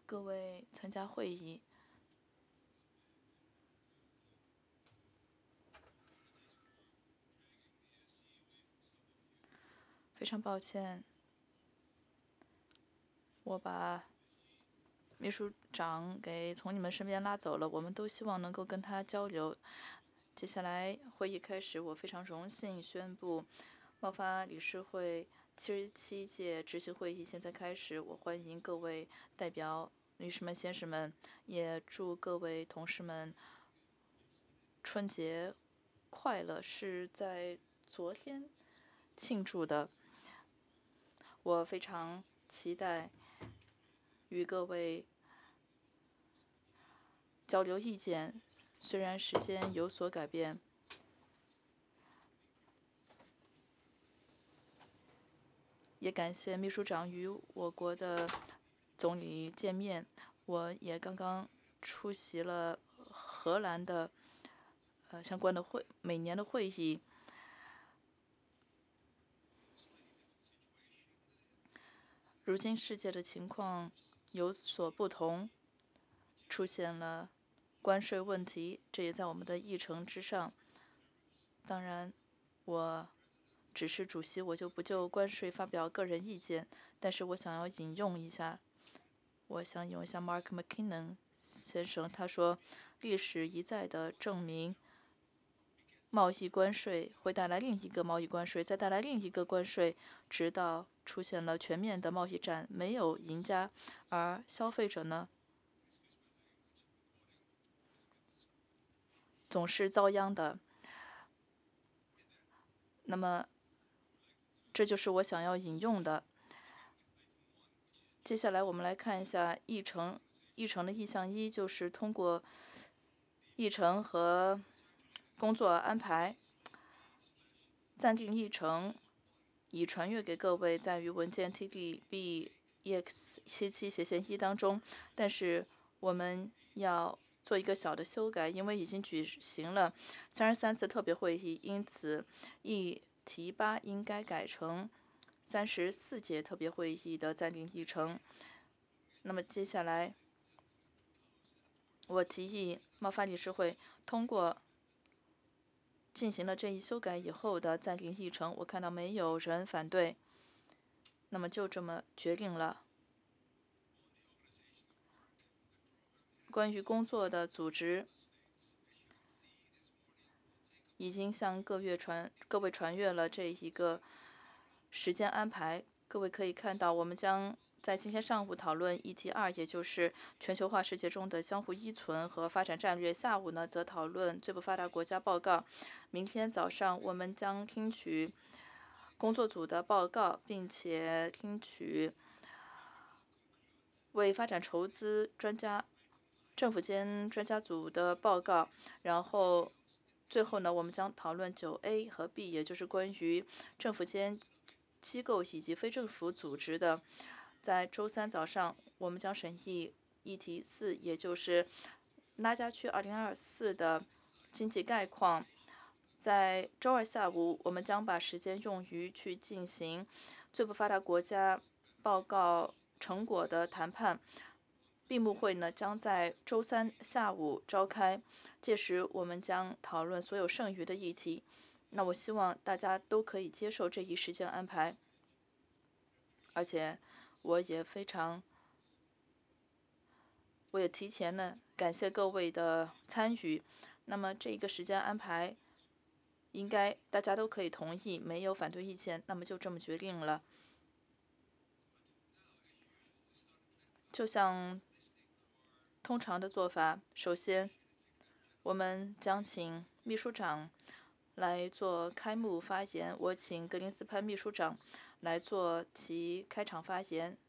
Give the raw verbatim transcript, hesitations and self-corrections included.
各位参加会议，非常抱歉，我把秘书长给从你们身边拉走了。我们都希望能够跟他交流。接下来会议开始，我非常荣幸宣布，贸发理事会七十七届执行会议现在开始。我欢迎各位代表、女士们、先生们，也祝各位同事们春节快乐。是在昨天庆祝的，我非常期待与各位交流意见。虽然时间有所改变，也感谢秘书长与我国的总理见面。我也刚刚出席了荷兰的呃相关的会每年的会议。如今世界的情况有所不同，出现了关税问题，这也在我们的议程之上。当然，我只是主席，我就不就关税发表个人意见。但是我想要引用一下，我想引用一下 Mark McKinnon 先生，他说：“历史一再的证明，贸易关税会带来另一个贸易关税，再带来另一个关税，直到出现了全面的贸易战，没有赢家，而消费者呢，总是遭殃的。”那么，这就是我想要引用的。接下来我们来看一下议程，议程的意项一就是通过议程和工作安排，暂定议程已传阅给各位，在于文件 T D B E X 七七斜线一当中。但是我们要做一个小的修改，因为已经举行了三十三次特别会议，因此议题八应该改成三十四届特别会议的暂定议程。那么接下来，我提议贸发理事会通过进行了这一修改以后的暂定议程。我看到没有人反对，那么就这么决定了。关于工作的组织，已经向各月传各位传阅了这一个时间安排。各位可以看到，我们将在今天上午讨论议题二，也就是全球化世界中的相互依存和发展战略。下午呢，则讨论最不发达国家报告。明天早上，我们将听取工作组的报告，并且听取为发展筹资专家、政府间专家组的报告。然后最后呢，我们将讨论九 A 和 B， 也就是关于政府间机构以及非政府组织的。在周三早上，我们将审议议题四，也就是拉加区二零二四的经济概况。在周二下午，我们将把时间用于去进行最不发达国家报告成果的谈判。闭幕会呢将在周三下午召开，届时我们将讨论所有剩余的议题。那我希望大家都可以接受这一时间安排，而且我也非常，我也提前呢感谢各位的参与。那么这个时间安排应该大家都可以同意，没有反对意见，那么就这么决定了。就像通常的做法，首先我们将请秘书长来做开幕发言，我请格林斯潘秘书长来做其开场发言。